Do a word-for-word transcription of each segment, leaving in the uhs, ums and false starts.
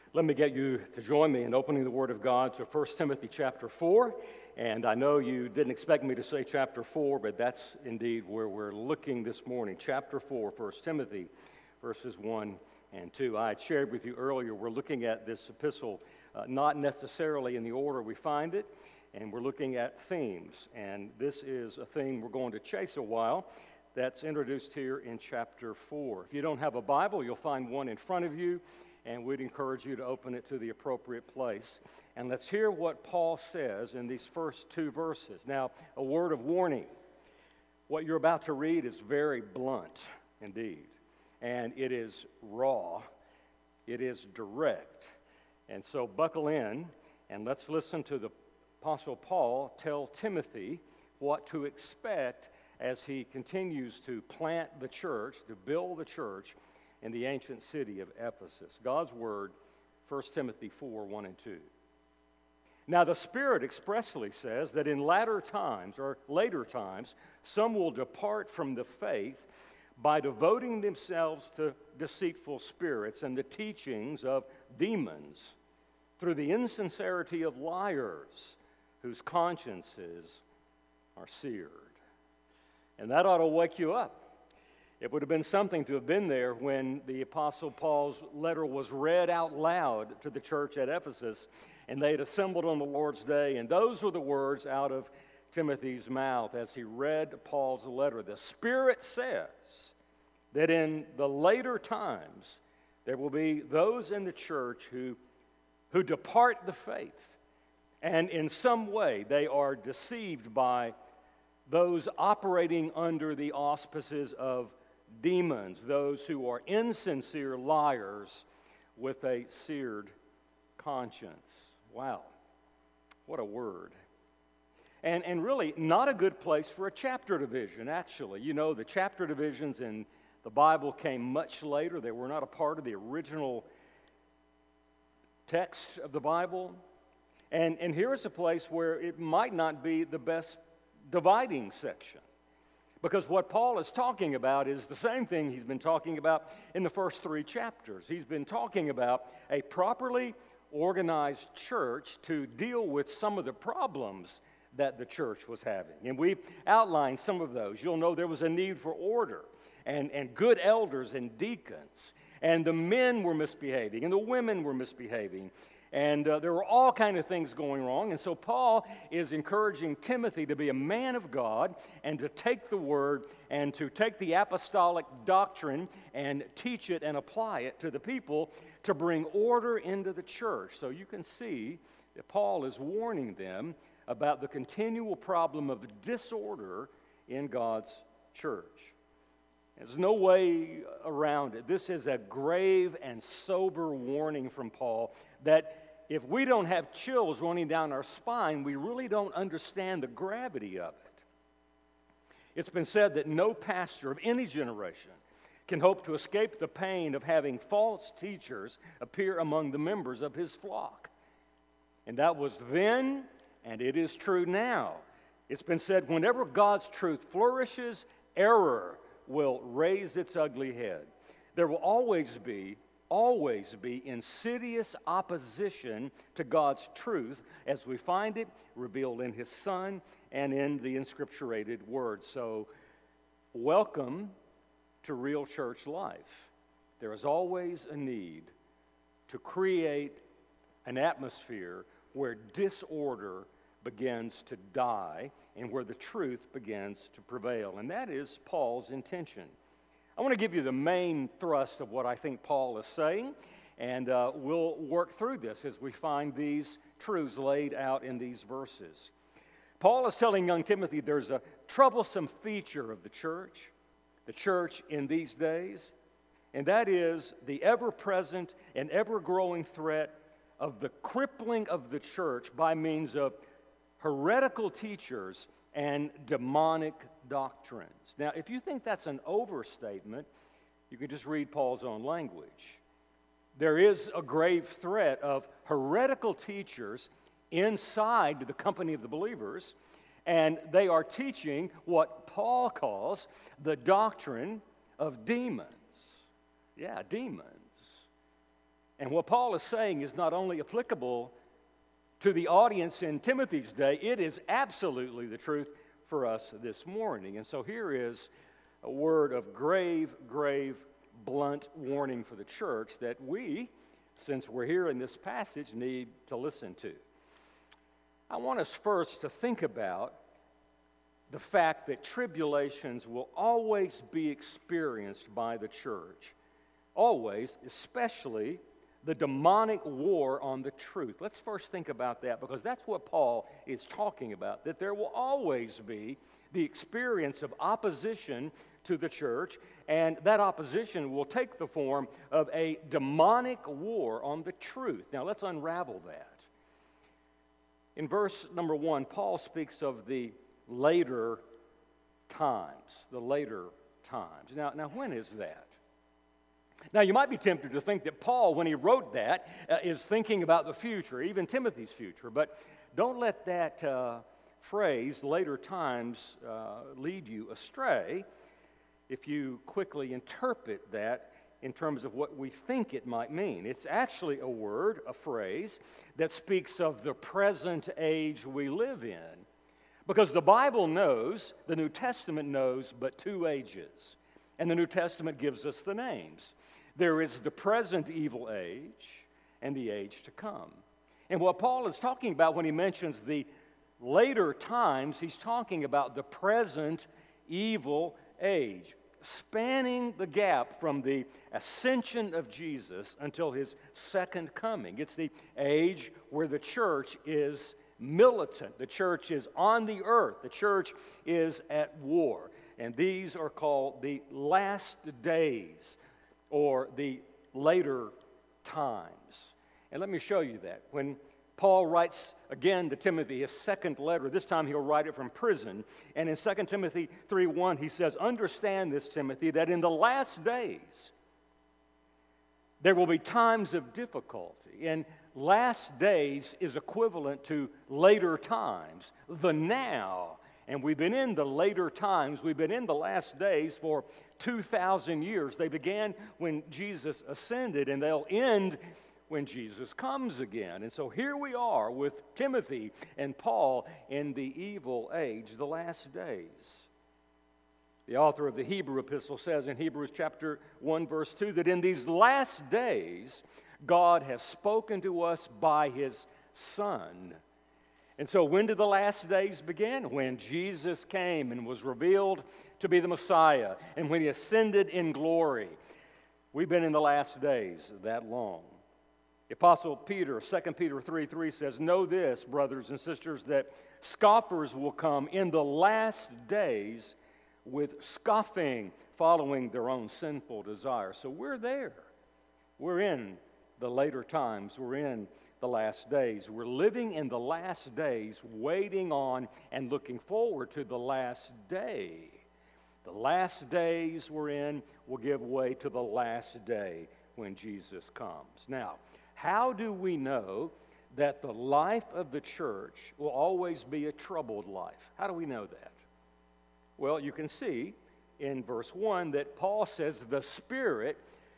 Let me get you to join me in opening the Word of God to First Timothy chapter four. And I know you didn't expect me to say chapter four, but that's indeed where we're looking this morning. Chapter four, First Timothy, verses one and two. I had shared with you earlier, we're looking at this epistle uh, not necessarily in the order we find it, and we're looking at themes. And this is a theme we're going to chase a while that's introduced here in chapter four. If you don't have a Bible, you'll find one in front of you, and we'd encourage you to open it to the appropriate place. And let's hear what Paul says in these first two verses. Now, a word of warning. What you're about to read is very blunt indeed. And it is raw. It is direct. And so buckle in and let's listen to the Apostle Paul tell Timothy what to expect as he continues to plant the church, to build the church in the ancient city of Ephesus. God's word, First Timothy four, one and two. Now the Spirit expressly says that in latter times, or later times, some will depart from the faith by devoting themselves to deceitful spirits and the teachings of demons, through the insincerity of liars, whose consciences are seared. And that ought to wake you up. It would have been something to have been there when the Apostle Paul's letter was read out loud to the church at Ephesus, and they had assembled on the Lord's day, and those were the words out of Timothy's mouth as he read Paul's letter. The Spirit says that in the later times there will be those in the church who, who depart the faith, and in some way they are deceived by those operating under the auspices of demons, those who are insincere liars with a seared conscience. Wow, what a word. And, and really not a good place for a chapter division, actually. You know, the chapter divisions in the Bible came much later. They were not a part of the original text of the Bible. And, and here is a place where it might not be the best dividing section. Because what Paul is talking about is the same thing he's been talking about in the first three chapters. He's been talking about a properly organized church to deal with some of the problems that the church was having. And we've outlined some of those. You'll know there was a need for order and, and good elders and deacons. And the men were misbehaving and the women were misbehaving. And uh, there were all kinds of things going wrong. And so Paul is encouraging Timothy to be a man of God and to take the word and to take the apostolic doctrine and teach it and apply it to the people to bring order into the church. So you can see that Paul is warning them about the continual problem of disorder in God's church. There's no way around it. This is a grave and sober warning from Paul that if we don't have chills running down our spine, we really don't understand the gravity of it. It's been said that no pastor of any generation can hope to escape the pain of having false teachers appear among the members of his flock. And that was then, and it is true now. It's been said whenever God's truth flourishes, error will raise its ugly head. There will always be, always be insidious opposition to God's truth as we find it revealed in His Son and in the inscripturated Word. So, welcome to real church life. There is always a need to create an atmosphere where disorder begins to die and where the truth begins to prevail. And that is Paul's intention. I want to give you the main thrust of what I think Paul is saying, and uh, we'll work through this as we find these truths laid out in these verses. Paul is telling young Timothy there's a troublesome feature of the church, the church in these days, and that is the ever-present and ever-growing threat of the crippling of the church by means of heretical teachers and demonic doctrines. Now, if you think that's an overstatement, you can just read Paul's own language. There is a grave threat of heretical teachers inside the company of the believers, and they are teaching what Paul calls the doctrine of demons. Yeah, demons. And what Paul is saying is not only applicable to the audience in Timothy's day, it is absolutely the truth for us this morning. And so here is a word of grave, grave, blunt warning for the church that we, since we're here in this passage, need to listen to. I want us first to think about the fact that tribulations will always be experienced by the church. Always, especially the demonic war on the truth. Let's first think about that, because that's what Paul is talking about, that there will always be the experience of opposition to the church, and that opposition will take the form of a demonic war on the truth. Now, let's unravel that. In verse number one, Paul speaks of the later times, the later times. Now, now when is that? Now, you might be tempted to think that Paul, when he wrote that, uh, is thinking about the future, even Timothy's future. But don't let that uh, phrase, later times, uh, lead you astray if you quickly interpret that in terms of what we think it might mean. It's actually a word, a phrase, that speaks of the present age we live in. Because the Bible knows, the New Testament knows, but two ages. And the New Testament gives us the names. There is the present evil age and the age to come. And what Paul is talking about when he mentions the later times, he's talking about the present evil age, spanning the gap from the ascension of Jesus until his second coming. It's the age where the church is militant. The church is on the earth. The church is at war. And these are called the last days, or the later times. And let me show you that. When Paul writes again to Timothy, his second letter, this time he'll write it from prison. And in Second Timothy three one, he says, "Understand this, Timothy, that in the last days there will be times of difficulty." And last days is equivalent to later times, the now. And we've been in the later times. We've been in the last days for two thousand years. They began when Jesus ascended, and they'll end when Jesus comes again. And so here we are with Timothy and Paul in the evil age, the last days. The author of the Hebrew epistle says in Hebrews chapter one, verse two, that in these last days, God has spoken to us by his Son. And so when did the last days begin? When Jesus came and was revealed to be the Messiah, and when he ascended in glory. We've been in the last days that long. The Apostle Peter, Second Peter three three says, "Know this, brothers and sisters, that scoffers will come in the last days with scoffing, following their own sinful desires." So we're there. We're in the later times. We're in the last days. We're living in the last days, waiting on and looking forward to the last day. The last days we're in will give way to the last day when Jesus comes. Now, how do we know that the life of the church will always be a troubled life? How do we know that? Well, you can see in verse one that Paul says the Spirit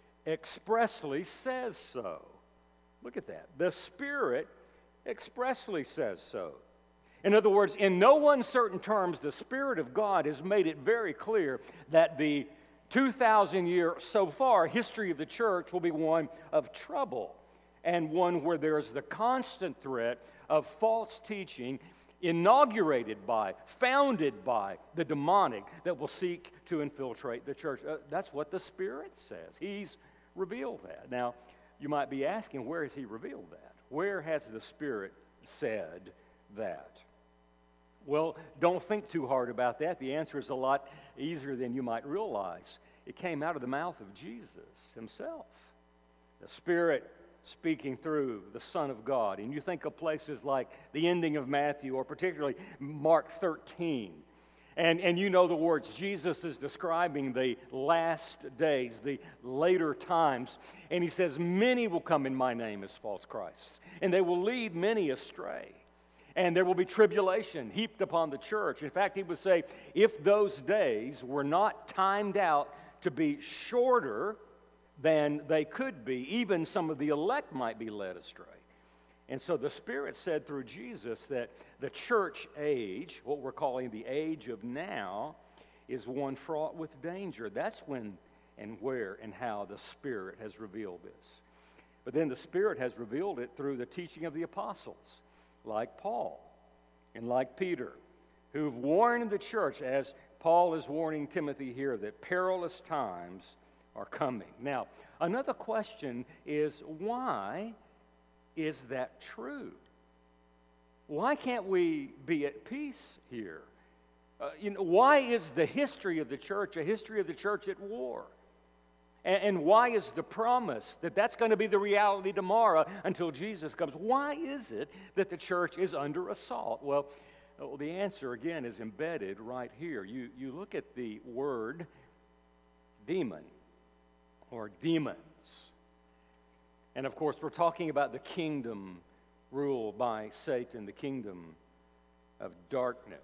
expressly says so. Look at that. The Spirit expressly says so. In other words, in no uncertain terms, the Spirit of God has made it very clear that the two thousand year so far history of the church will be one of trouble, and one where there is the constant threat of false teaching inaugurated by, founded by the demonic that will seek to infiltrate the church. Uh, that's what the Spirit says. He's revealed that. Now, you might be asking, where has he revealed that? Where has the Spirit said that? Well, don't think too hard about that. The answer is a lot easier than you might realize. It came out of the mouth of Jesus himself. The Spirit speaking through the Son of God. And you think of places like the ending of Matthew, or particularly Mark thirteen. And, and you know the words. Jesus is describing the last days, the later times. And he says, "Many will come in my name as false Christs, and they will lead many astray. And there will be tribulation heaped upon the church." In fact, he would say, if those days were not timed out to be shorter than they could be. Even some of the elect might be led astray. And so the Spirit said through Jesus that the church age, what we're calling the age of now, is one fraught with danger. That's when and where and how the Spirit has revealed this. But then the Spirit has revealed it through the teaching of the apostles, like Paul and like Peter, who've warned the church, as Paul is warning Timothy here, that perilous times are coming. Now, another question is, why is that true? Why can't we be at peace here? Uh, you know, why is the history of the church a history of the church at war? And, and why is the promise that that's going to be the reality tomorrow until Jesus comes? Why is it that the church is under assault? Well, well the answer, again, is embedded right here. You, you look at the word demon or demons. And of course, we're talking about the kingdom ruled by Satan, the kingdom of darkness.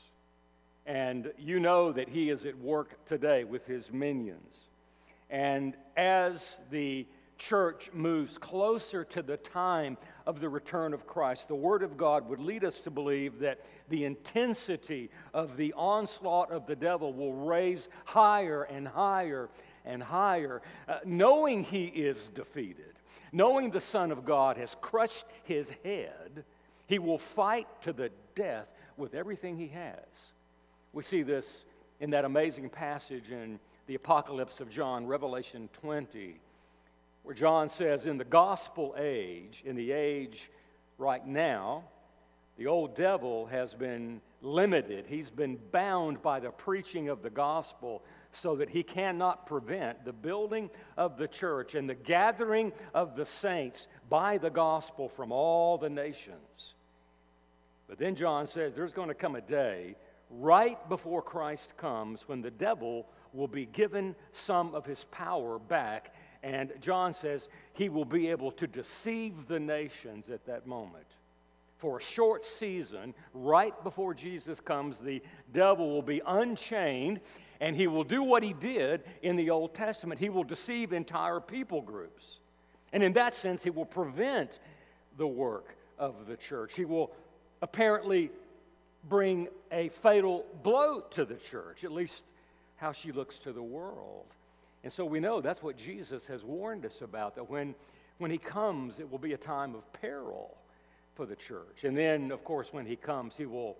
And you know that he is at work today with his minions. And as the church moves closer to the time of the return of Christ, the Word of God would lead us to believe that the intensity of the onslaught of the devil will raise higher and higher and higher, uh, knowing he is defeated. Knowing the Son of God has crushed his head, he will fight to the death with everything he has. We see this in that amazing passage in the Apocalypse of John, Revelation twenty, where John says, in the gospel age, in the age right now, the old devil has been limited. He's been bound by the preaching of the gospel so that he cannot prevent the building of the church and the gathering of the saints by the gospel from all the nations. But then John says there's going to come a day right before Christ comes when the devil will be given some of his power back. And John says he will be able to deceive the nations at that moment. For a short season, right before Jesus comes, the devil will be unchained, and he will do what he did in the Old Testament. He will deceive entire people groups. And in that sense, he will prevent the work of the church. He will apparently bring a fatal blow to the church, at least how she looks to the world. And so we know that's what Jesus has warned us about, that when, when he comes, it will be a time of peril for the church. And then, of course, when he comes, he will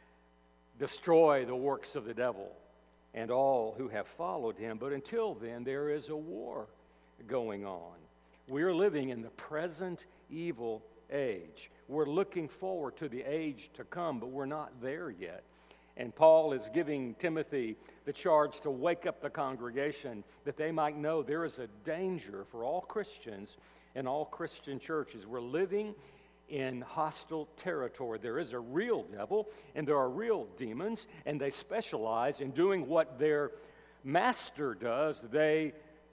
destroy the works of the devil and all who have followed him. But until then, there is a war going on. We're living in the present evil age. We're looking forward to the age to come, but we're not there yet. And Paul is giving Timothy the charge to wake up the congregation that they might know there is a danger for all Christians and all Christian churches. We're living in hostile territory. There is a real devil, and there are real demons, and they specialize in doing what their master does. They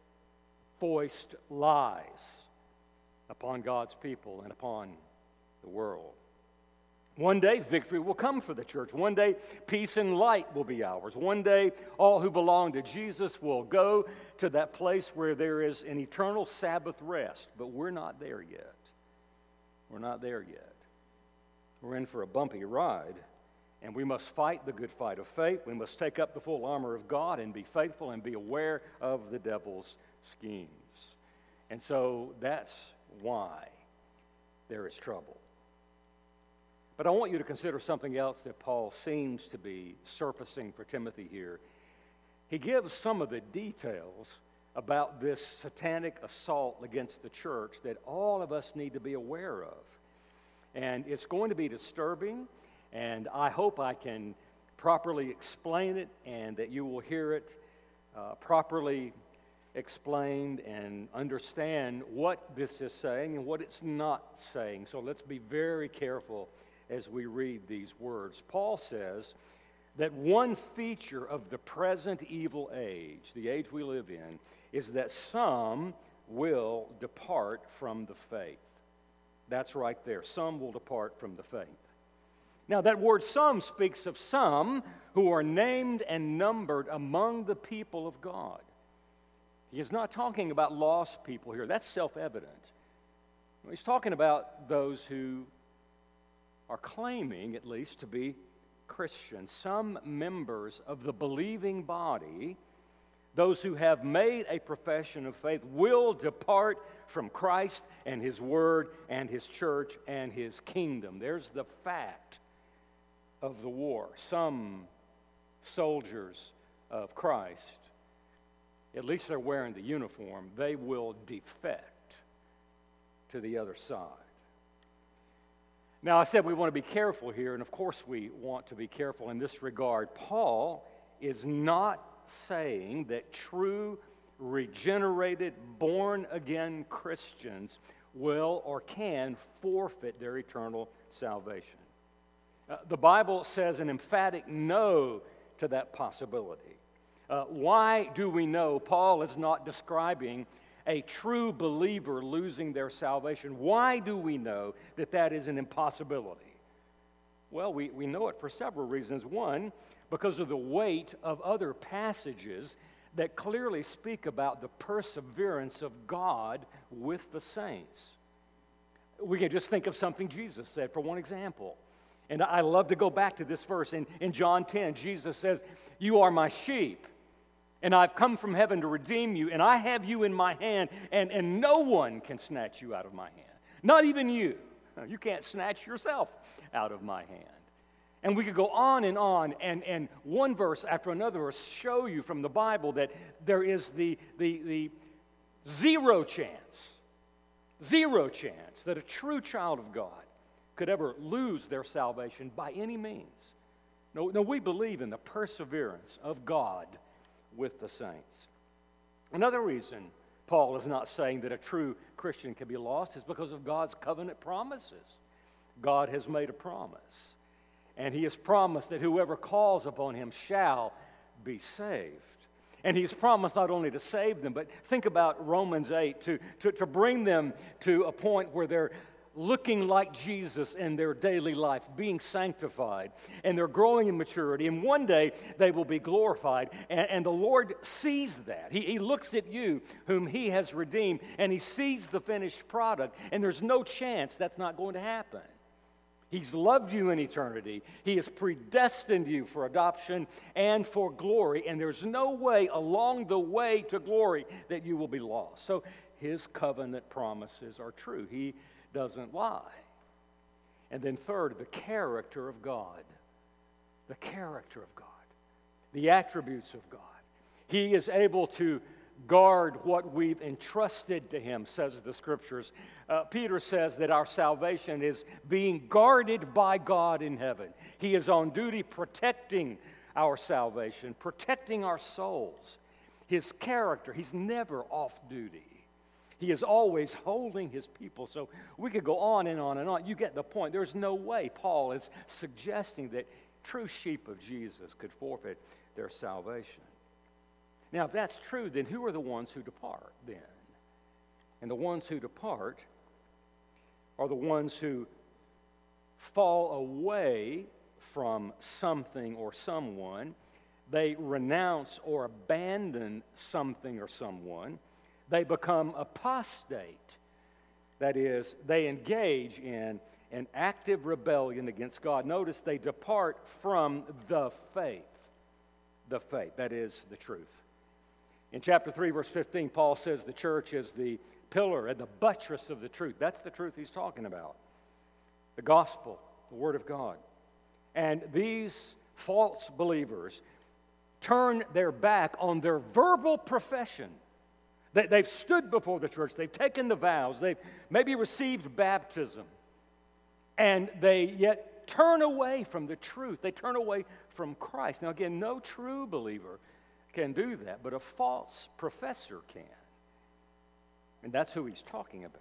foist lies upon God's people and upon the world. One day, victory will come for the church. One day, peace and light will be ours. One day, all who belong to Jesus will go to that place where there is an eternal Sabbath rest. But we're not there yet. We're not there yet. We're in for a bumpy ride, and we must fight the good fight of faith. We must take up the full armor of God and be faithful and be aware of the devil's schemes. And so that's why there is trouble. But I want you to consider something else that Paul seems to be surfacing for Timothy here. He gives some of the details about this satanic assault against the church that all of us need to be aware of. And it's going to be disturbing, and I hope I can properly explain it and that you will hear it uh, properly explained and understand what this is saying and what it's not saying. So let's be very careful as we read these words. Paul says that one feature of the present evil age, the age we live in, is that some will depart from the faith. That's right there. Some will depart from the faith. Now, that word some speaks of some who are named and numbered among the people of God. He is not talking about lost people here. That's self-evident. He's talking about those who are claiming, at least, to be Christians. Some members of the believing body, those who have made a profession of faith, will depart from Christ and His Word and His church and His kingdom. There's the fact of the war. Some soldiers of Christ, at least they're wearing the uniform, they will defect to the other side. Now, I said we want to be careful here, and of course we want to be careful in this regard. Paul is not saying that true, regenerated, born-again Christians will or can forfeit their eternal salvation. Uh, the Bible says an emphatic no to that possibility. Uh, why do we know Paul is not describing a true believer losing their salvation? Why do we know that that is an impossibility? Well, we, we know it for several reasons. One, because of the weight of other passages that clearly speak about the perseverance of God with the saints. We can just think of something Jesus said, for one example. And I love to go back to this verse. In, in John ten, Jesus says, "You are my sheep, and I've come from heaven to redeem you, and I have you in my hand, and, and no one can snatch you out of my hand. Not even you. You can't snatch yourself out of my hand." And we could go on and on, and, and one verse after another verse show you from the Bible that there is the, the, the zero chance, zero chance that a true child of God could ever lose their salvation by any means. No, no, we believe in the perseverance of God with the saints. Another reason Paul is not saying that a true Christian can be lost is because of God's covenant promises. God has made a promise, and He has promised that whoever calls upon Him shall be saved. And He's promised not only to save them, but think about Romans eight, to, to, to bring them to a point where they're looking like Jesus in their daily life, being sanctified, and they're growing in maturity, and one day they will be glorified, and, and the Lord sees that. He, he looks at you, whom He has redeemed, and He sees the finished product, and there's no chance that's not going to happen. He's loved you in eternity. He has predestined you for adoption and for glory, and there's no way along the way to glory that you will be lost. So His covenant promises are true. He doesn't lie. And then third, the character of God. The character of God. The attributes of God. He is able to guard what we've entrusted to Him, says the Scriptures. Uh, Peter says that our salvation is being guarded by God in heaven. He is on duty protecting our salvation, protecting our souls. His character, He's never off duty. He is always holding His people. So we could go on and on and on. You get the point. There's no way Paul is suggesting that true sheep of Jesus could forfeit their salvation. Now, if that's true, then who are the ones who depart then? And the ones who depart are the ones who fall away from something or someone. They renounce or abandon something or someone. They become apostate. That is, they engage in an active rebellion against God. Notice they depart from the faith. The faith, that is the truth. In chapter three, verse fifteen, Paul says the church is the pillar and the buttress of the truth. That's the truth he's talking about. The gospel, the Word of God. And these false believers turn their back on their verbal profession. They've stood before the church. They've taken the vows. They've maybe received baptism. And they yet turn away from the truth. They turn away from Christ. Now again, no true believer can do that, but a false professor can. And that's who he's talking about.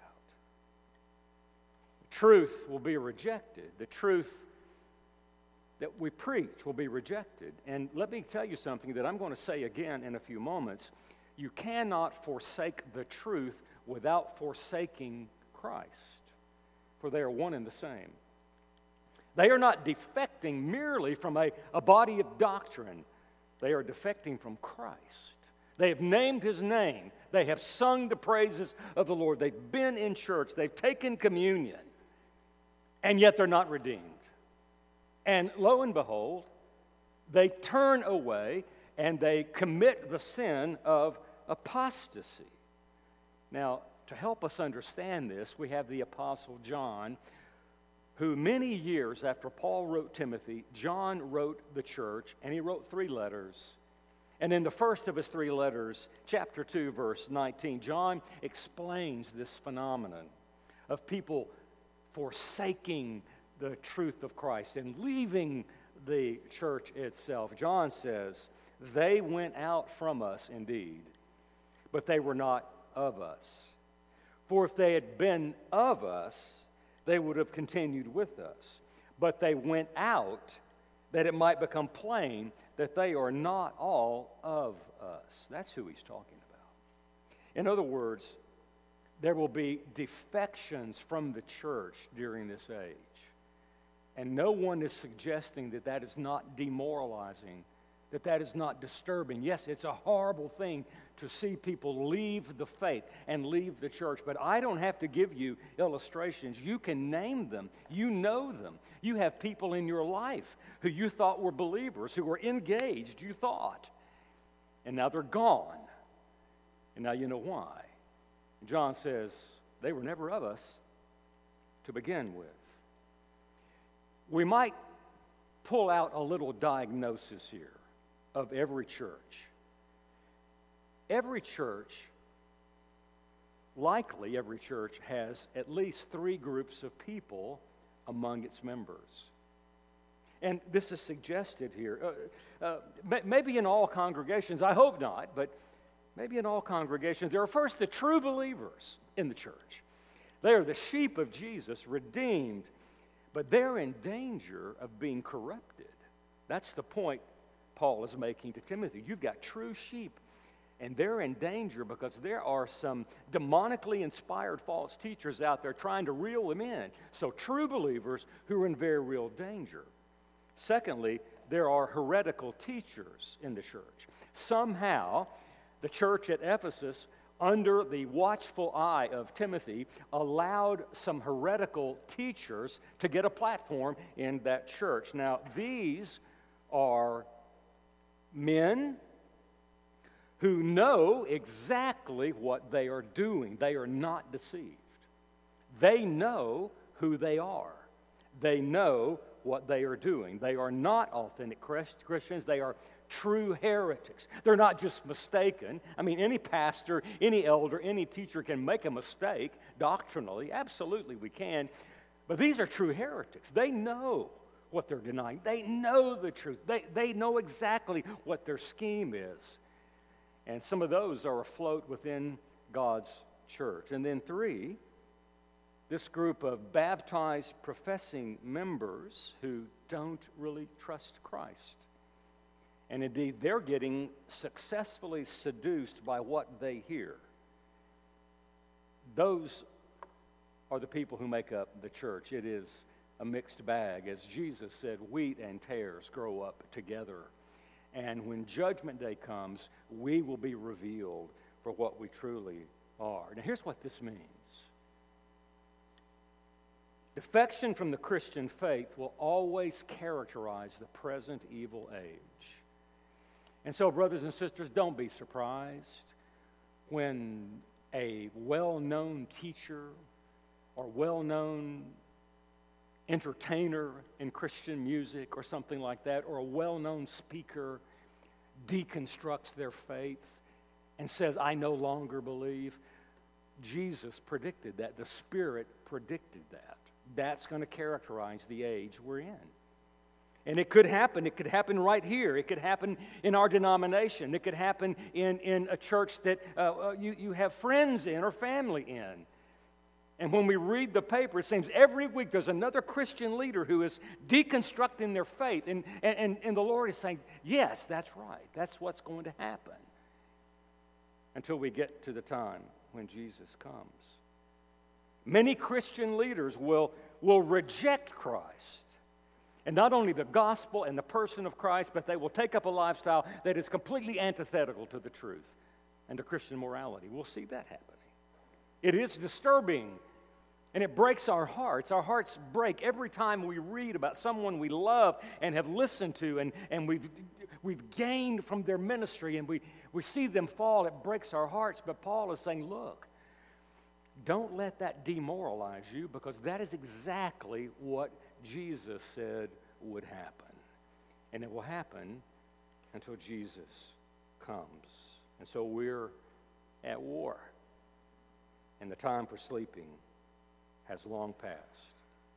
The truth will be rejected. The truth that we preach will be rejected. And let me tell you something that I'm going to say again in a few moments. You cannot forsake the truth without forsaking Christ, for they are one and the same. They are not defecting merely from a, a body of doctrine. They are defecting from Christ. They have named his name. They have sung the praises of the Lord. They've been in church. They've taken communion. And yet they're not redeemed. And lo and behold, they turn away and they commit the sin of apostasy. Now, to help us understand this, we have the Apostle John, who many years after Paul wrote Timothy, John wrote the church, and he wrote three letters. And in the first of his three letters, chapter two, verse nineteen, John explains this phenomenon of people forsaking the truth of Christ and leaving the church itself. John says, they went out from us indeed, but they were not of us. For if they had been of us, they would have continued with us. But they went out that it might become plain that they are not all of us. That's who he's talking about. In other words, there will be defections from the church during this age. And no one is suggesting that that is not demoralizing, that that is not disturbing. Yes, it's a horrible thing to see people leave the faith and leave the church, but I don't have to give you illustrations. You can name them. You know them. You have people in your life who you thought were believers, who were engaged, you thought, and now they're gone. And now you know why. John says, they were never of us to begin with. We might pull out a little diagnosis here of every church. Every church, likely every church, has at least three groups of people among its members. And this is suggested here. Uh, uh, maybe in all congregations, I hope not, but maybe in all congregations, there are first the true believers in the church. They are the sheep of Jesus, redeemed, but they're in danger of being corrupted. That's the point Paul is making to Timothy. You've got true sheep, and they're in danger because there are some demonically inspired false teachers out there trying to reel them in. So true believers who are in very real danger. Secondly, there are heretical teachers in the church. Somehow, the church at Ephesus, under the watchful eye of Timothy, allowed some heretical teachers to get a platform in that church. Now, these are men who know exactly what they are doing. They are not deceived. They know who they are. They know what they are doing. They are not authentic Christians. They are true heretics. They're not just mistaken. I mean, any pastor, any elder, any teacher can make a mistake doctrinally. Absolutely, we can. But these are true heretics. They know what they're denying. They know the truth. They, they know exactly what their scheme is. And some of those are afloat within God's church. And then three, this group of baptized professing members who don't really trust Christ. And indeed, they're getting successfully seduced by what they hear. Those are the people who make up the church. It is a mixed bag. As Jesus said, wheat and tares grow up together. And when Judgment Day comes, we will be revealed for what we truly are. Now, here's what this means. Defection from the Christian faith will always characterize the present evil age. And so, brothers and sisters, don't be surprised when a well-known teacher or well-known entertainer in Christian music or something like that, or a well-known speaker deconstructs their faith and says, I no longer believe. Jesus predicted that. The Spirit predicted that. That's going to characterize the age we're in. And it could happen. It could happen right here. It could happen in our denomination. It could happen in, in a church that uh, you, you have friends in or family in. And when we read the paper, it seems every week there's another Christian leader who is deconstructing their faith. And, and, and the Lord is saying, yes, that's right. That's what's going to happen. Until we get to the time when Jesus comes. Many Christian leaders will, will reject Christ. And not only the gospel and the person of Christ, but they will take up a lifestyle that is completely antithetical to the truth and to Christian morality. We'll see that happening. It is disturbing, and it breaks our hearts. Our hearts break every time we read about someone we love and have listened to, and, and we've, we've gained from their ministry, and we, we see them fall. It breaks our hearts. But Paul is saying, look, don't let that demoralize you, because that is exactly what Jesus said would happen. And it will happen until Jesus comes. And so we're at war. And the time for sleeping has long passed.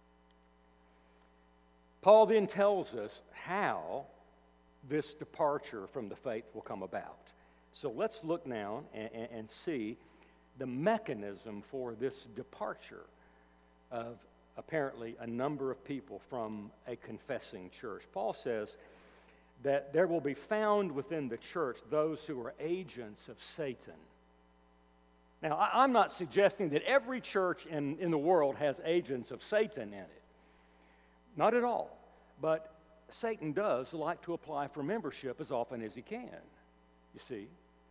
Paul then tells us how this departure from the faith will come about. So let's look now and, and, and see the mechanism for this departure of apparently a number of people from a confessing church. Paul says that there will be found within the church those who are agents of Satan. Now, I, I'm not suggesting that every church in, in the world has agents of Satan in it. Not at all. But Satan does like to apply for membership as often as he can, you see.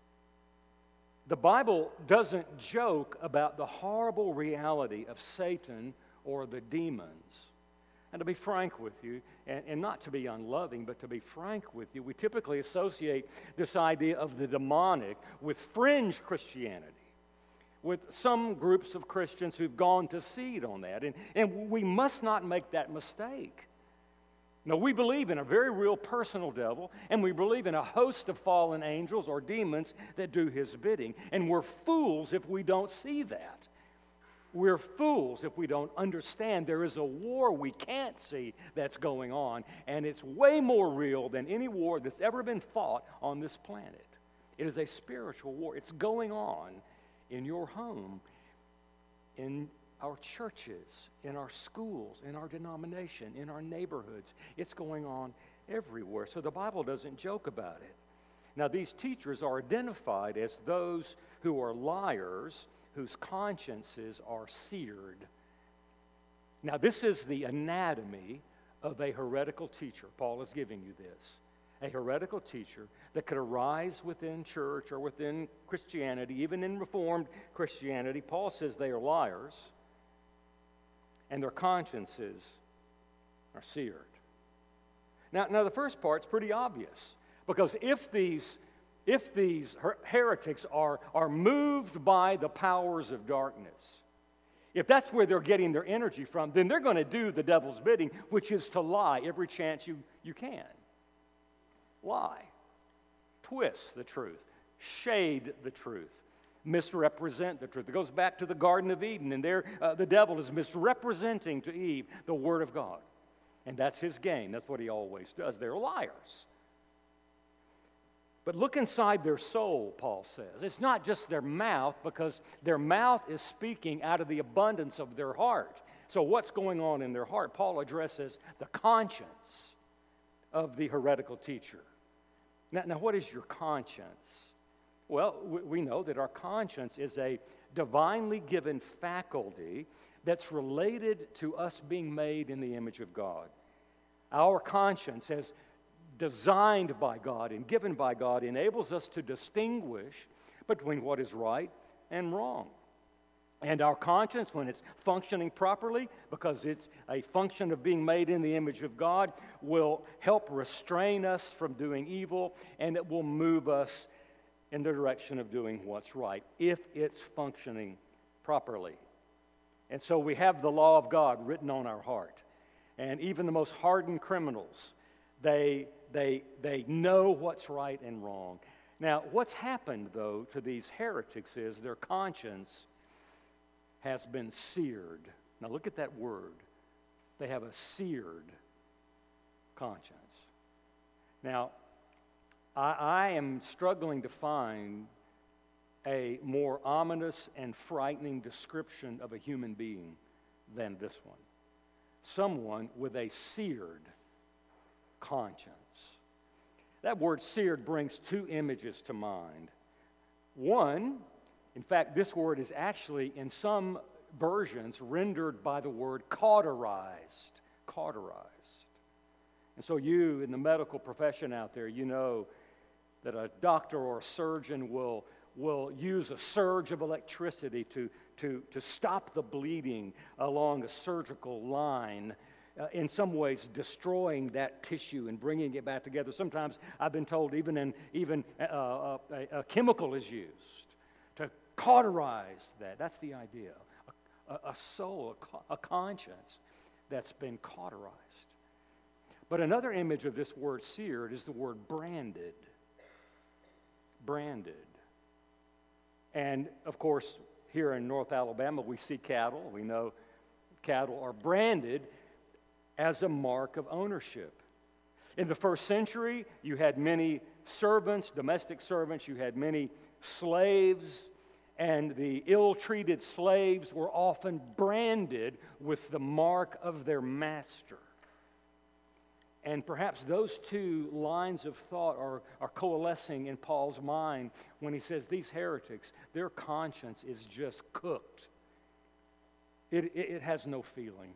The Bible doesn't joke about the horrible reality of Satan or the demons. And to be frank with you, and, and not to be unloving, but to be frank with you, we typically associate this idea of the demonic with fringe Christianity, with some groups of Christians who've gone to seed on that. And, and we must not make that mistake. No, we believe in a very real personal devil, and we believe in a host of fallen angels or demons that do his bidding. And we're fools if we don't see that. We're fools if we don't understand there is a war we can't see that's going on, and it's way more real than any war that's ever been fought on this planet. It is a spiritual war. It's going on in your home, in our churches, in our schools, in our denomination, in our neighborhoods. It's going on everywhere. So the Bible doesn't joke about it. Now, these teachers are identified as those who are liars, whose consciences are seared. Now, this is the anatomy of a heretical teacher. Paul is giving you this. A heretical teacher that could arise within church or within Christianity, even in Reformed Christianity. Paul says they are liars, and their consciences are seared. Now, now the first part's pretty obvious, because if these if these her- heretics are, are moved by the powers of darkness, if that's where they're getting their energy from, then they're going to do the devil's bidding, which is to lie every chance you, you can. Lie. Twist the truth. Shade the truth. Misrepresent the truth. It goes back to the Garden of Eden, and there uh, the devil is misrepresenting to Eve the Word of God. And that's his game. That's what he always does. They're liars. But look inside their soul, Paul says. It's not just their mouth, because their mouth is speaking out of the abundance of their heart. So what's going on in their heart? Paul addresses the conscience of the heretical teacher. Now, now what is your conscience? Well, we know that our conscience is a divinely given faculty that's related to us being made in the image of God. Our conscience, as designed by God and given by God, enables us to distinguish between what is right and wrong. And our conscience, when it's functioning properly, because it's a function of being made in the image of God, will help restrain us from doing evil, and it will move us in the direction of doing what's right, if it's functioning properly. And so we have the law of God written on our heart. And even the most hardened criminals, they, they, they know what's right and wrong. Now, what's happened, though, to these heretics is their conscience has been seared. Now, look at that word. They have a seared conscience. Now, I, I am struggling to find a more ominous and frightening description of a human being than this one. Someone with a seared conscience. That word seared brings two images to mind. One, in fact, this word is actually in some versions rendered by the word cauterized. Cauterized. And so you in the medical profession out there, you know that a doctor or a surgeon will, will use a surge of electricity to, to, to stop the bleeding along a surgical line, uh, in some ways destroying that tissue and bringing it back together. Sometimes I've been told even, in, even uh, a, a, a chemical is used to cauterize that. That's the idea. A, a soul, a, a conscience that's been cauterized. But another image of this word seared is the word branded. Branded. And, of course, here in North Alabama, we see cattle. We know cattle are branded as a mark of ownership. In the first century, you had many servants, domestic servants. You had many slaves. And the ill-treated slaves were often branded with the mark of their master. And perhaps those two lines of thought are, are coalescing in Paul's mind when he says these heretics, their conscience is just cooked. It, it, it has no feeling.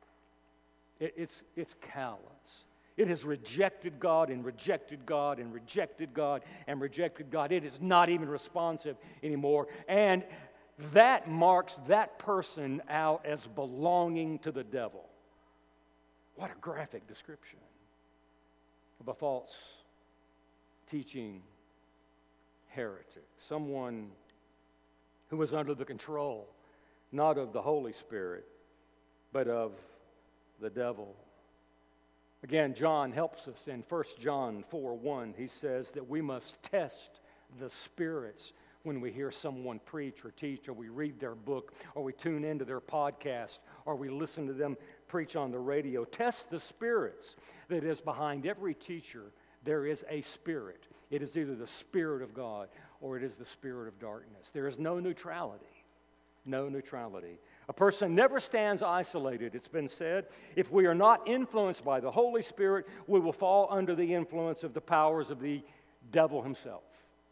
It, it's, it's callous. It has rejected God and rejected God and rejected God and rejected God. It is not even responsive anymore. And that marks that person out as belonging to the devil. What a graphic description of a false teaching heretic. Someone who was under the control, not of the Holy Spirit, but of the devil. Again, John helps us in First John four one. He says that we must test the spirits when we hear someone preach or teach, or we read their book, or we tune into their podcast, or we listen to them preach on the radio. Test the spirits that is behind every teacher. There is a spirit. It is either the Spirit of God or it is the spirit of darkness. There is no neutrality. No neutrality. A person never stands isolated, it's been said. If we are not influenced by the Holy Spirit, we will fall under the influence of the powers of the devil himself.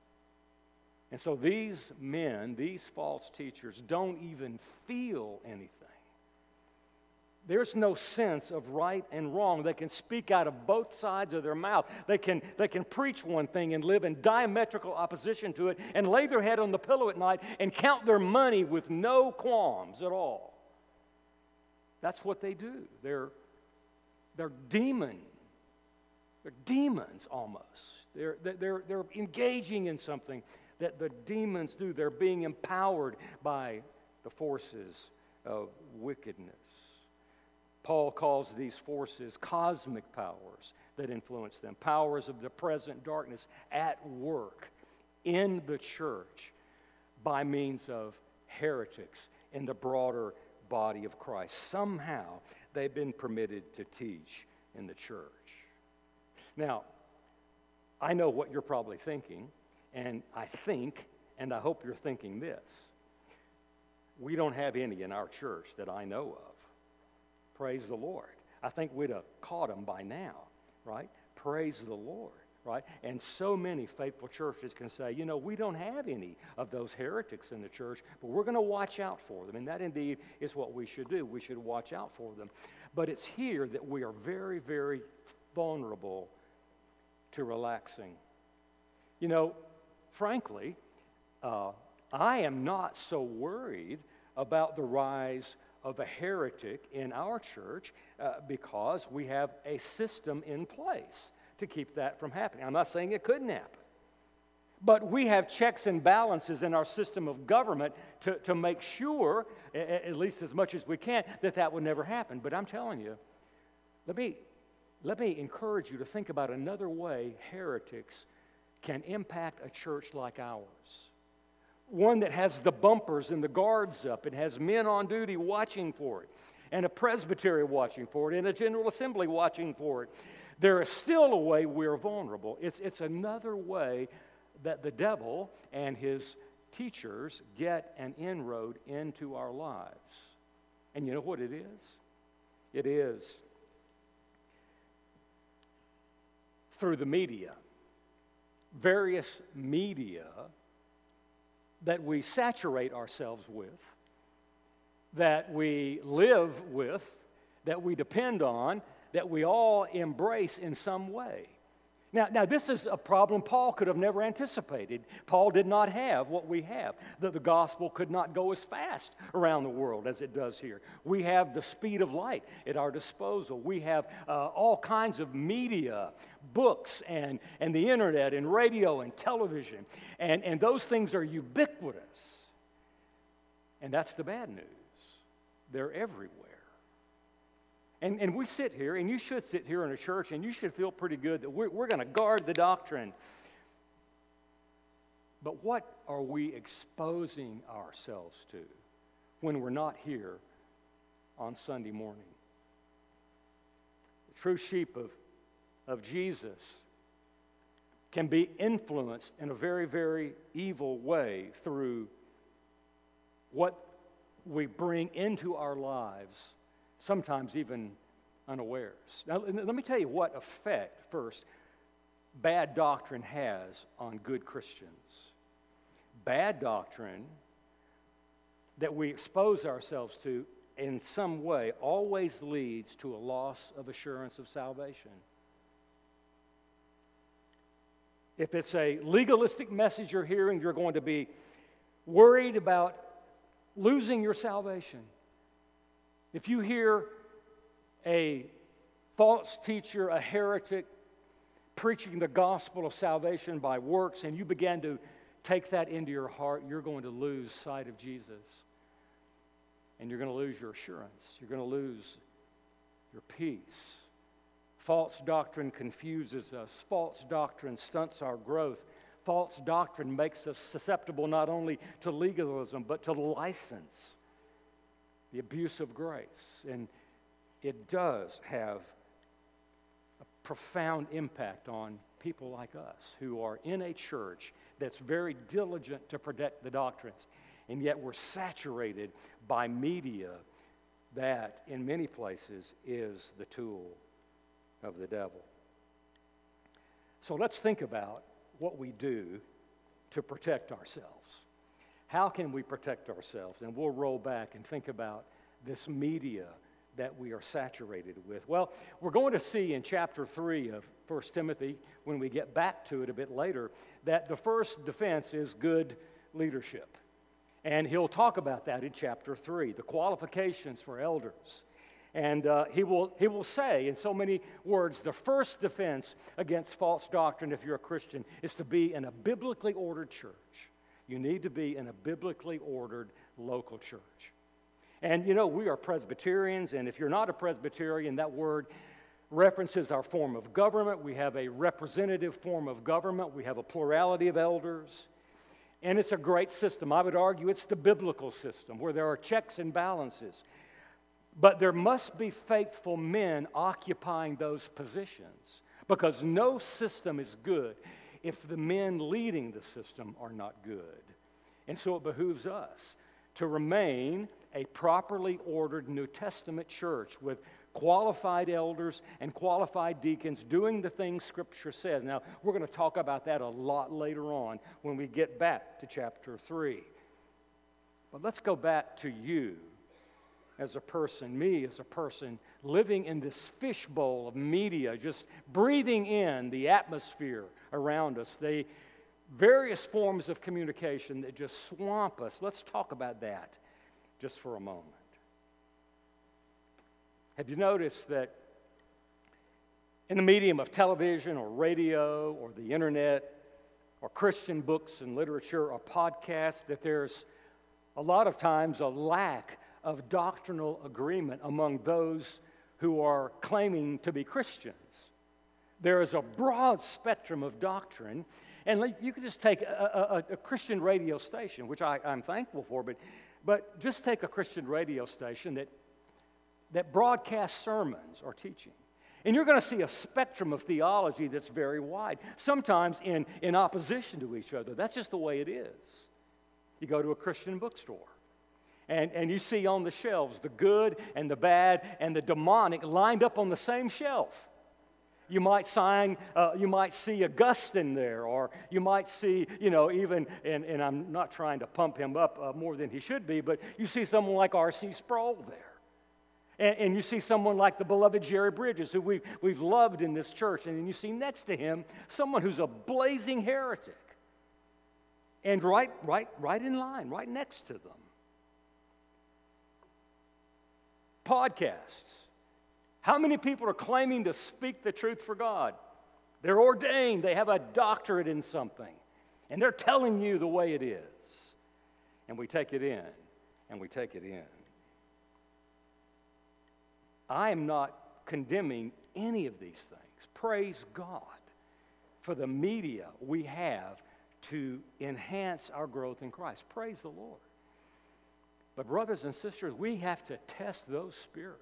And so these men, these false teachers, don't even feel anything. There's no sense of right and wrong. They can speak out of both sides of their mouth. They can, they can preach one thing and live in diametrical opposition to it and lay their head on the pillow at night and count their money with no qualms at all. That's what they do. They're, they're demon. They're demons almost. They're, they're, they're engaging in something that the demons do. They're being empowered by the forces of wickedness. Paul calls these forces cosmic powers that influence them, powers of the present darkness at work in the church by means of heretics in the broader body of Christ. Somehow they've been permitted to teach in the church. Now, I know what you're probably thinking, and I think, and I hope you're thinking this. We don't have any in our church that I know of. Praise the Lord. I think we'd have caught them by now, right? Praise the Lord, right? And so many faithful churches can say, you know, we don't have any of those heretics in the church, but we're going to watch out for them. And that indeed is what we should do. We should watch out for them. But it's here that we are very, very vulnerable to relaxing. You know, frankly, uh, I am not so worried about the rise of a heretic in our church uh, because we have a system in place to keep that from happening. I'm not saying it couldn't happen, but we have checks and balances in our system of government to, to make sure, a, at least as much as we can, that that would never happen. But I'm telling you, let me, let me encourage you to think about another way heretics can impact a church like ours. One that has the bumpers and the guards up and has men on duty watching for it, and a presbytery watching for it, and a general assembly watching for it. There is still a way we're vulnerable. It's, it's another way that the devil and his teachers get an inroad into our lives. And you know what it is? It is through the media, various media that we saturate ourselves with, that we live with, that we depend on, that we all embrace in some way. Now, now, this is a problem Paul could have never anticipated. Paul did not have what we have. That the gospel could not go as fast around the world as it does here. We have the speed of light at our disposal. We have uh, all kinds of media, books, and, and the internet, and radio, and television. And, and those things are ubiquitous. And that's the bad news. They're everywhere. And, and we sit here, and you should sit here in a church, and you should feel pretty good that we're, we're going to guard the doctrine. But what are we exposing ourselves to when we're not here on Sunday morning? The true sheep of, of Jesus can be influenced in a very, very evil way through what we bring into our lives, sometimes even unawares. Now, let me tell you what effect, first, bad doctrine has on good Christians. Bad doctrine that we expose ourselves to in some way always leads to a loss of assurance of salvation. If it's a legalistic message you're hearing, you're going to be worried about losing your salvation. If you hear a false teacher, a heretic, preaching the gospel of salvation by works, and you begin to take that into your heart, you're going to lose sight of Jesus. And you're going to lose your assurance. You're going to lose your peace. False doctrine confuses us. False doctrine stunts our growth. False doctrine makes us susceptible not only to legalism, but to license, the abuse of grace. And it does have a profound impact on people like us who are in a church that's very diligent to protect the doctrines. And yet we're saturated by media that, in many places, is the tool of the devil. So let's think about what we do to protect ourselves. How can we protect ourselves? And we'll roll back and think about this media that we are saturated with. Well, we're going to see in chapter three of First Timothy, when we get back to it a bit later, that the first defense is good leadership. And he'll talk about that in chapter three, the qualifications for elders. And uh, he will he will say in so many words, the first defense against false doctrine, if you're a Christian, is to be in a biblically ordered church. You need to be in a biblically ordered local church. And you know, we are Presbyterians, and if you're not a Presbyterian, that word references our form of government. We have a representative form of government. We have a plurality of elders. And it's a great system. I would argue it's the biblical system where there are checks and balances. But there must be faithful men occupying those positions, because no system is good if the men leading the system are not good. And so it behooves us to remain a properly ordered New Testament church with qualified elders and qualified deacons doing the things Scripture says. Now, we're going to talk about that a lot later on when we get back to chapter three. But let's go back to you as a person, me as a person, living in this fishbowl of media, just breathing in the atmosphere around us, the various forms of communication that just swamp us. Let's talk about that just for a moment. Have you noticed that in the medium of television or radio or the internet or Christian books and literature or podcasts, that there's a lot of times a lack of doctrinal agreement among those who are claiming to be Christians? There is a broad spectrum of doctrine, and like, you could just take a, a, a Christian radio station, which I, I'm thankful for, but, but just take a Christian radio station that, that broadcasts sermons or teaching. And you're going to see a spectrum of theology that's very wide, sometimes in, in opposition to each other. That's just the way it is. You go to a Christian bookstore, And, and you see on the shelves the good and the bad and the demonic lined up on the same shelf. You might sign, uh, you might see Augustine there, or you might see, you know, even, and, and I'm not trying to pump him up uh, more than he should be, but you see someone like R C Sproul there. And, and you see someone like the beloved Jerry Bridges, who we've, we've loved in this church, and then you see next to him someone who's a blazing heretic. And right, right, right in line, right next to them. Podcasts. How many people are claiming to speak the truth for God? They're ordained, they have a doctorate in something, and they're telling you the way it is. And we take it in, and we take it in. I am not condemning any of these things. Praise God for the media we have to enhance our growth in Christ. Praise the Lord. But brothers and sisters, we have to test those spirits.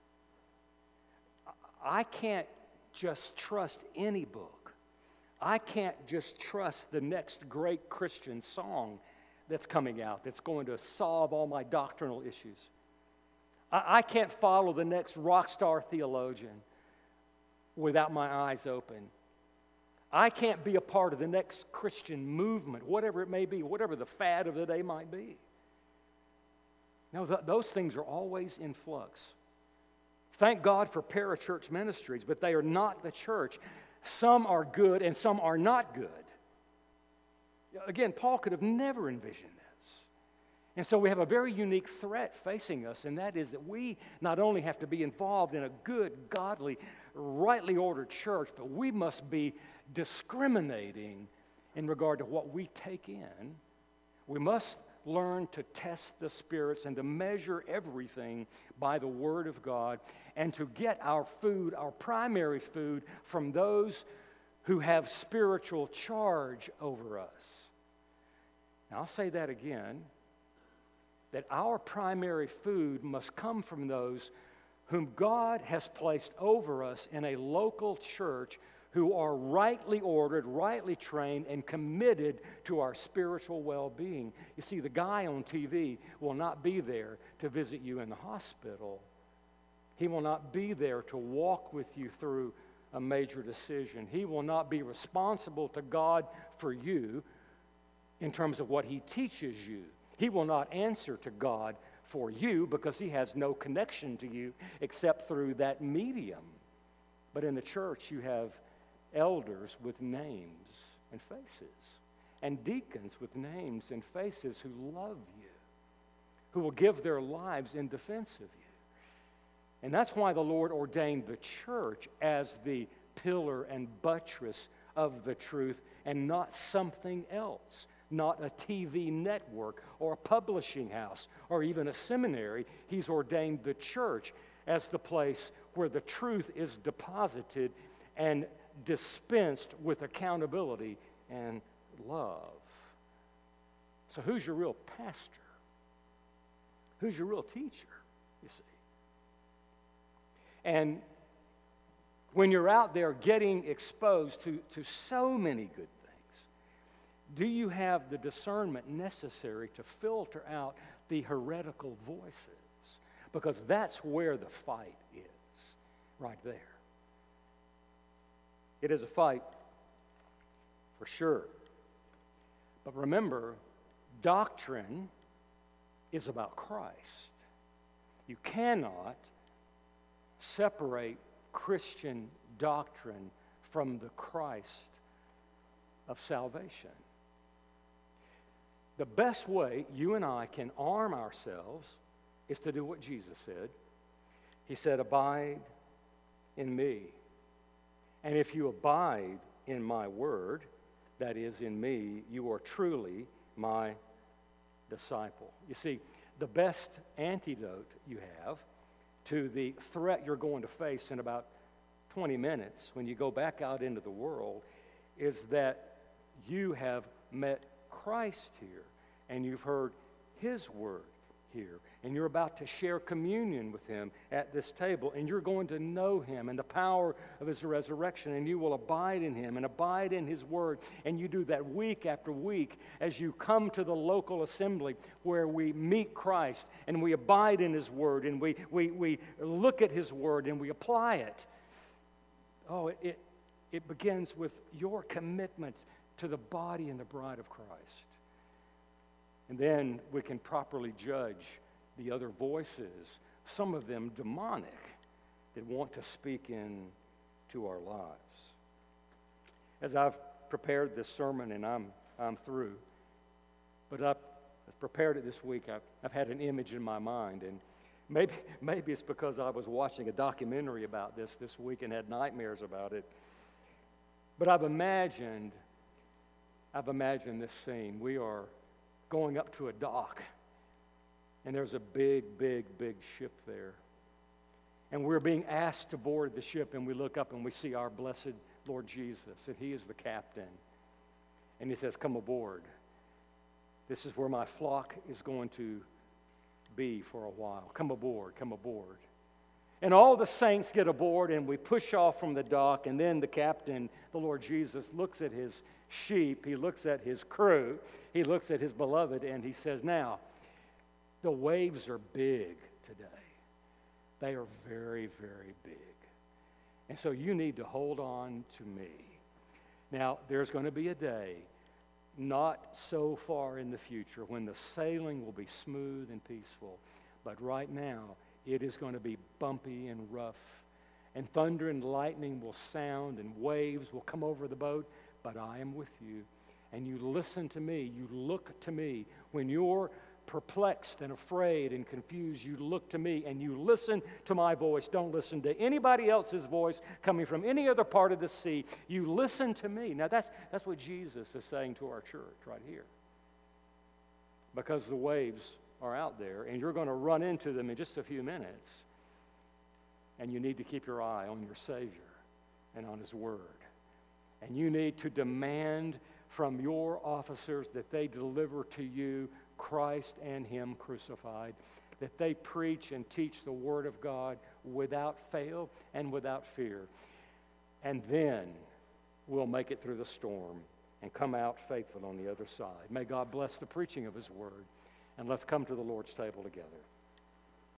I can't just trust any book. I can't just trust the next great Christian song that's coming out that's going to solve all my doctrinal issues. I, I can't follow the next rock star theologian without my eyes open. I can't be a part of the next Christian movement, whatever it may be, whatever the fad of the day might be. No, th- those things are always in flux. Thank God for parachurch ministries, but they are not the church. Some are good and some are not good. Again, Paul could have never envisioned this. And so we have a very unique threat facing us, and that is that we not only have to be involved in a good, godly, rightly ordered church, but we must be discriminating in regard to what we take in. We must learn to test the spirits and to measure everything by the Word of God and to get our food, our primary food, from those who have spiritual charge over us. Now, I'll say that again, that our primary food must come from those whom God has placed over us in a local church who are rightly ordered, rightly trained, and committed to our spiritual well-being. You see, the guy on T V will not be there to visit you in the hospital. He will not be there to walk with you through a major decision. He will not be responsible to God for you in terms of what he teaches you. He will not answer to God for you because he has no connection to you except through that medium. But in the church, you have elders with names and faces, and deacons with names and faces who love you, who will give their lives in defense of you. And that's why the Lord ordained the church as the pillar and buttress of the truth and not something else, not a T V network or a publishing house or even a seminary. He's ordained the church as the place where the truth is deposited and dispensed with accountability and love. So who's your real pastor? Who's your real teacher, you see? And when you're out there getting exposed to, to so many good things, do you have the discernment necessary to filter out the heretical voices? Because that's where the fight is, right there. It is a fight, for sure. But remember, doctrine is about Christ. You cannot separate Christian doctrine from the Christ of salvation. The best way you and I can arm ourselves is to do what Jesus said. He said, "Abide in me. And if you abide in my word, that is in me, you are truly my disciple." You see, the best antidote you have to the threat you're going to face in about twenty minutes when you go back out into the world is that you have met Christ here and you've heard his word here, and you're about to share communion with him at this table, and you're going to know him and the power of his resurrection, and you will abide in him and abide in his word. And you do that week after week as you come to the local assembly where we meet Christ and we abide in his word, and we we, we look at his word and we apply it. Oh, it, it it begins with your commitment to the body and the bride of Christ. And then we can properly judge the other voices some of them demonic, that want to speak into our lives. As I've prepared this sermon, and I'm I'm through, but I've prepared it this week, I've, I've had an image in my mind, and maybe maybe it's because I was watching a documentary about this this week and had nightmares about it. But I've imagined, I've imagined this scene. We are going up to a dock, and there's a big, big, big ship there. And we're being asked to board the ship, and we look up and we see our blessed Lord Jesus, and He is the captain. And He says, "Come aboard. This is where my flock is going to be for a while. Come aboard, come aboard." And all the saints get aboard, and we push off from the dock, and then the captain, the Lord Jesus, looks at His sheep, He looks at His crew, He looks at His beloved, and He says, "Now, the waves are big today. They are very, very big. And so you need to hold on to me." Now, there's going to be a day, not so far in the future, when the sailing will be smooth and peaceful. But right now, it is going to be bumpy and rough. And thunder and lightning will sound, and waves will come over the boat. But I am with you. And you listen to me. You look to me. When you're perplexed and afraid and confused, you look to me and you listen to my voice. Don't listen to anybody else's voice coming from any other part of the sea. You listen to me. Now that's that's what Jesus is saying to our church right here. Because the waves are out there and you're going to run into them in just a few minutes. And you need to keep your eye on your Savior and on His Word. And you need to demand from your officers that they deliver to you Christ and Him crucified, that they preach and teach the Word of God without fail and without fear. And then we'll make it through the storm and come out faithful on the other side. May God bless the preaching of His Word. And let's come to the Lord's table together.